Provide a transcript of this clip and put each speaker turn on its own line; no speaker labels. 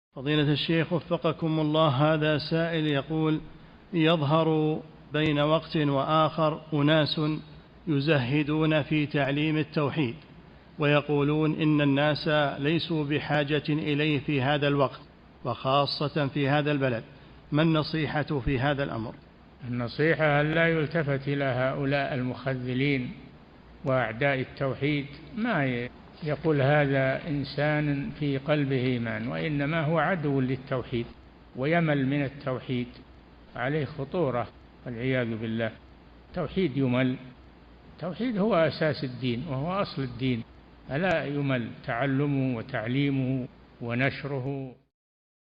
فضيلة الشيخ وفقكم الله، هذا سائل يقول: يظهر بين وقت وآخر أناس يزهدون في تعليم التوحيد ويقولون إن الناس ليسوا بحاجة إليه في هذا الوقت وخاصة في هذا البلد، ما النصيحة في هذا الأمر؟
النصيحة أن لا يلتفت إلى هؤلاء المخذلين وأعداء التوحيد، ما يقول هذا إنسان في قلبه إيمان، وإنما هو عدو للتوحيد ويمل من التوحيد، عليه خطورة والعياذ بالله. التوحيد يمل، التوحيد هو أساس الدين وهو أصل الدين، ألا يمل تعلمه وتعليمه ونشره.